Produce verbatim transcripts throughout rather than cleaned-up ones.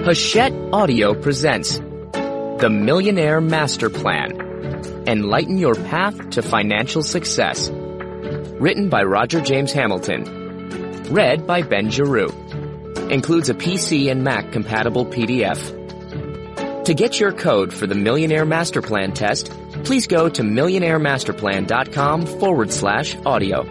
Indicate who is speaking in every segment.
Speaker 1: Hachette Audio presents The Millionaire Master Plan. Enlighten your path to financial success. Written by Roger James Hamilton. Read by Ben Giroux. Includes a P C and Mac compatible P D F. To get your code for the Millionaire Master Plan test, please go to millionairemasterplan.com forward slash audio.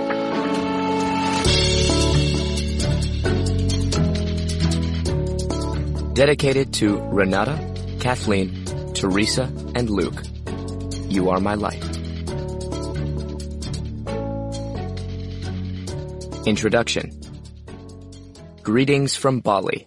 Speaker 1: Dedicated to Renata, Kathleen, Teresa, and Luke. You are my life. Introduction. Greetings from Bali.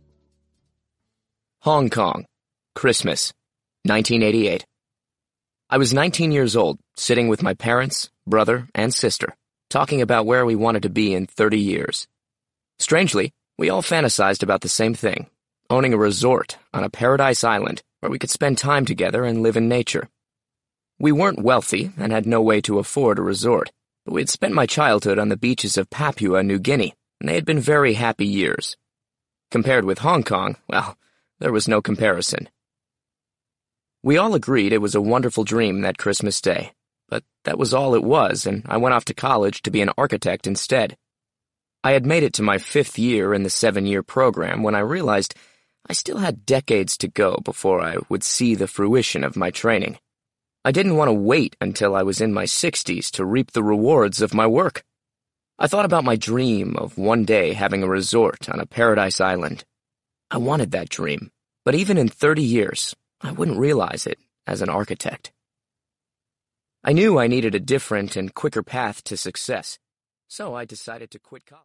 Speaker 1: Hong Kong. Christmas. nineteen eighty-eight. I was nineteen years old, sitting with my parents, brother, and sister, talking about where we wanted to be in thirty years. Strangely, we all fantasized about the same thing. Owning a resort on a paradise island where we could spend time together and live in nature. We weren't wealthy and had no way to afford a resort, but we had spent my childhood on the beaches of Papua New Guinea, and they had been very happy years. Compared with Hong Kong, well, there was no comparison. We all agreed it was a wonderful dream that Christmas Day, but that was all it was, and I went off to college to be an architect instead. I had made it to my fifth year in the seven-year program when I realized I still had decades to go before I would see the fruition of my training. I didn't want to wait until I was in my sixties to reap the rewards of my work. I thought about my dream of one day having a resort on a paradise island. I wanted that dream, but even in thirty years, I wouldn't realize it as an architect. I knew I needed a different and quicker path to success, so I decided to quit college.